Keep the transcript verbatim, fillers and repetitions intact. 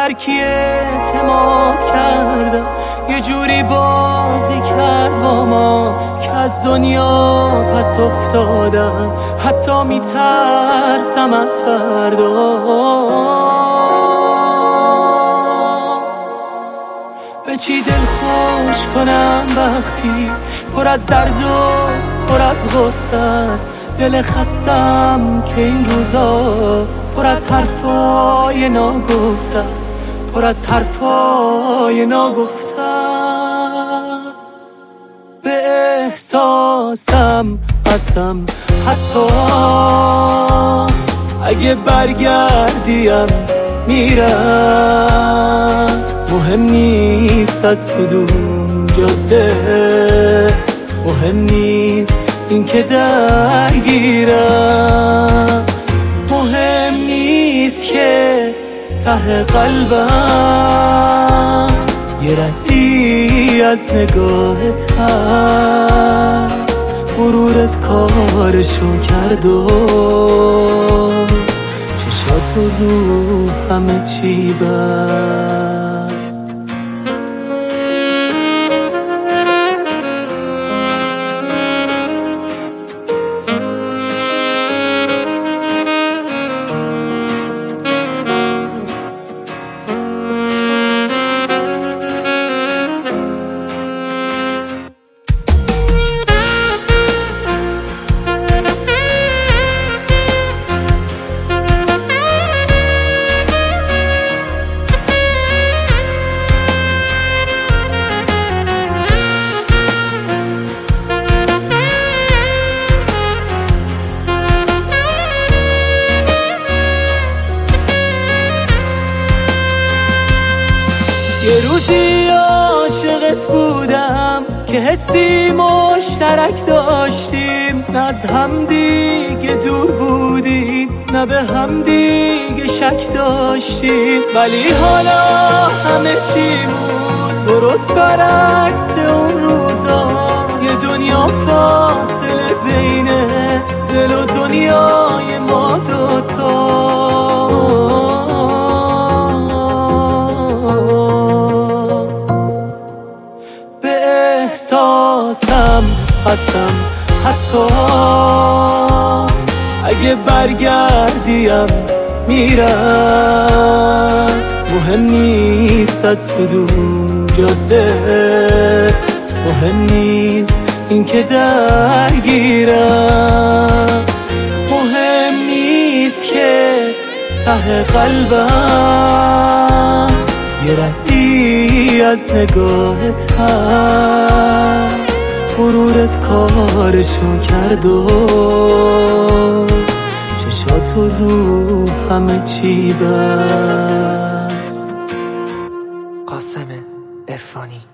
هر کی اعتماد کردم یه جوری بازی کرد با ما که از دنیا پس افتادم. حتی میترسم از فردا، به چی دل خوش کنم وقتی پر از درد و پر از غصه است. دل خستم که این روزا پر از حرفای ناگفته است، پر از حرفای ناگفته است. به احساسم قسم حتی اگه برگردیم میرم. مهم نیست از کدوم جاده، مهم نیست این که درگیرم، مهم نیست که ته قلبم یه ردی از نگاهت هست. غرورت کارشو کرد و چشاتو رو همه چی بست. یه روزی عاشقت بودم که حسی مشترک داشتیم، نه از هم دیگه دور بودیم نه به هم دیگه شک داشتیم. ولی حالا همه چیمون درست برعکس اون روزا. یه دنیا فاصله بین دل و دنیای ما دوتا. احساسم قسم حتی اگه برگردیم میرم. مهم نیست از کدوم جاده، مهم نیست این که درگیرم، مهم نیست که ته قلبم یه ردی از نگاهت هست. غرورت کارشو کرد و چشاتو رو همه چی بست. قاسم عرفانی.